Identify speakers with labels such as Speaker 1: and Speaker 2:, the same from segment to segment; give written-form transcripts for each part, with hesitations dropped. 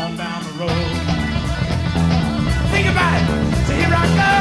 Speaker 1: out down the road. Think about it. So here I go.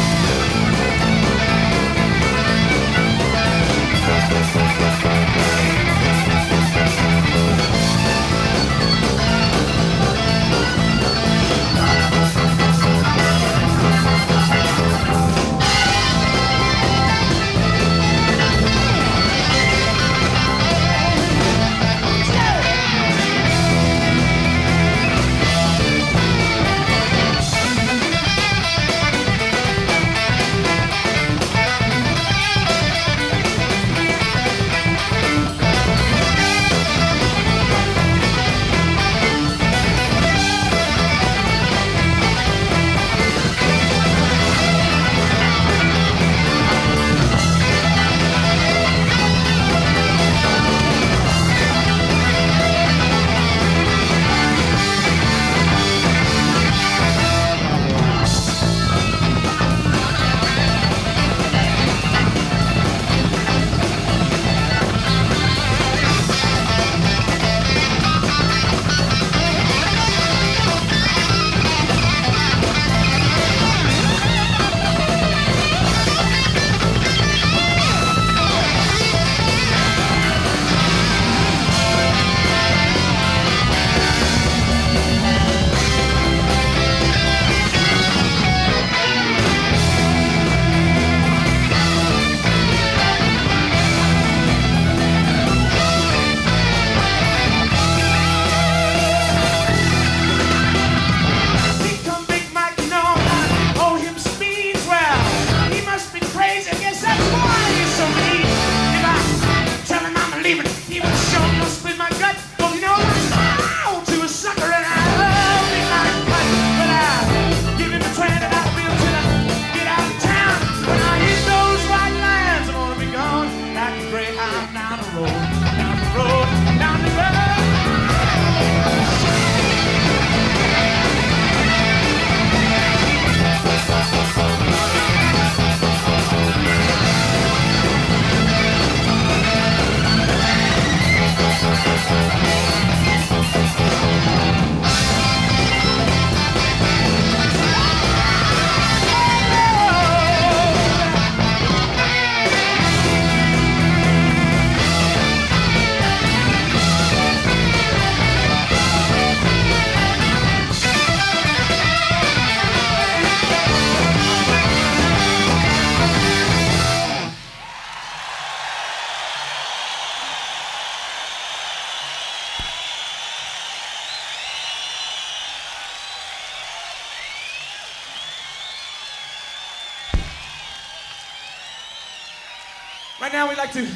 Speaker 1: Right now we'd like to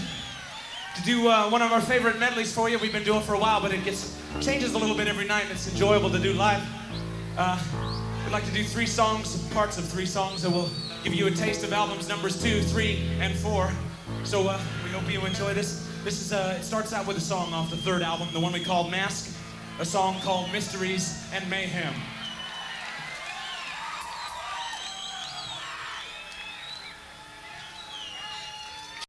Speaker 1: do one of our favorite medleys for you. We've been doing for a while, but it changes a little bit every night, and it's enjoyable to do live. We'd like to do 3 songs, parts of 3 songs that will give you a taste of albums numbers 2, 3, and 4. So we hope you enjoy this. This is it starts out with a song off the 3rd album, the one we call Mask, a song called Mysteries and Mayhem.